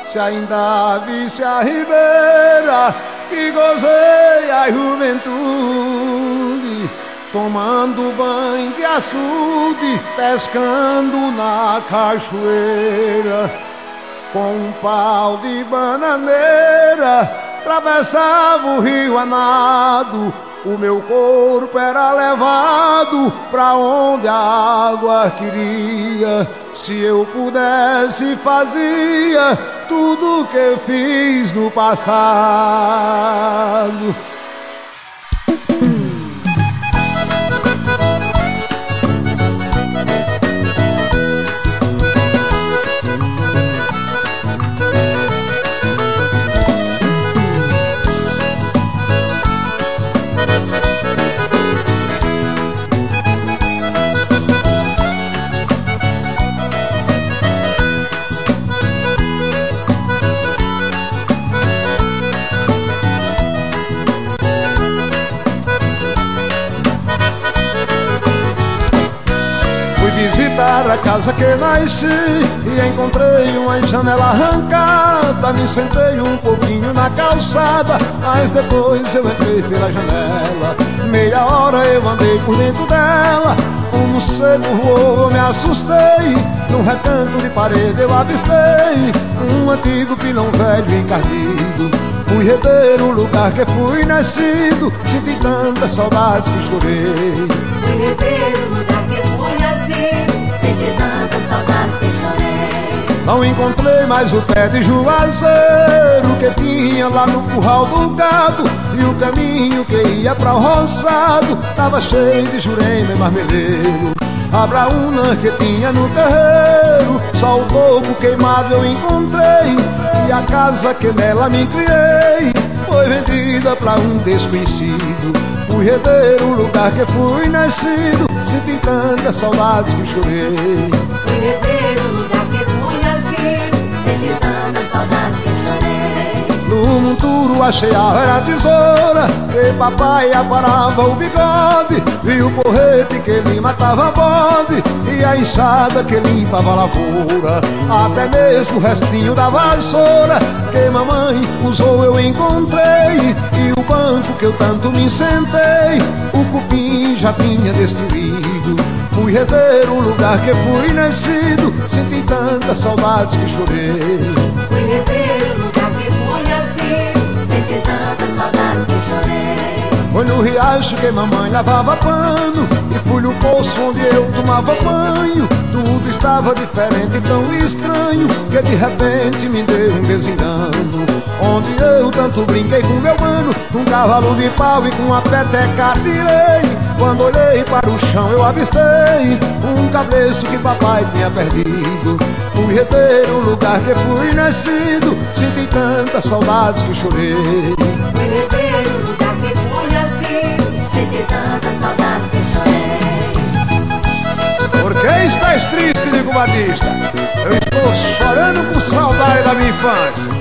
se ainda visse a ribeira que gozei a juventude, tomando banho de açude, pescando na cachoeira. Com um pau de bananeira, atravessava o rio a nado, o meu corpo era levado pra onde a água queria. Se eu pudesse, fazia tudo que eu fiz no passado. Visitar a casa que nasci e encontrei uma janela arrancada. Me sentei um pouquinho na calçada, mas depois eu entrei pela janela. Meia hora eu andei por dentro dela, um morcego voou, eu me assustei. Num recanto de parede eu avistei um antigo pilão velho encardido. Fui rever o lugar que fui nascido, senti tantas saudades que chorei. Fui rever o lugar que fui nascido, senti tantas saudades que chorei. Não encontrei mais o pé de juazeiro que tinha lá no curral do gado, e o caminho que ia para o roçado tava cheio de jurema e marmeleiro. A braúna que tinha no terreiro, só o toco queimado eu encontrei, e a casa que nela me criei foi vendida pra um desconhecido. Fui rever o lugar que fui nascido, senti tantas saudades que chorei. Fui rever o lugar que fui nascido, senti tantas saudades que chorei. No monturo achei a velha tesoura que papai aparava o bigode, vi o porrete que ele matava bode e a enxada que limpava a lavoura. Até mesmo o restinho da vassoura que mamãe usou eu encontrei, e o banco que eu tanto me sentei o cupim já tinha destruído. Fui rever o lugar que fui nascido, senti tantas saudades que chorei. Fui rever o lugar que fui nascido, senti tantas saudades que chorei. Foi no riacho que mamãe lavava pano, e fui no poço onde eu tomava banho. Tudo estava diferente, tão estranho, que de repente me deu um desengano. Onde eu tanto brinquei com meu mano, num cavalo de pau e com uma peteca tirei. Quando olhei para o chão eu avistei um cabresto que papai tinha perdido. Fui rever o lugar que fui nascido, senti tantas saudades que chorei. Fui rever o lugar que fui nascido, senti tantas saudades que chorei. Por que estás triste, Nico Batista? Eu estou chorando por saudade da minha infância.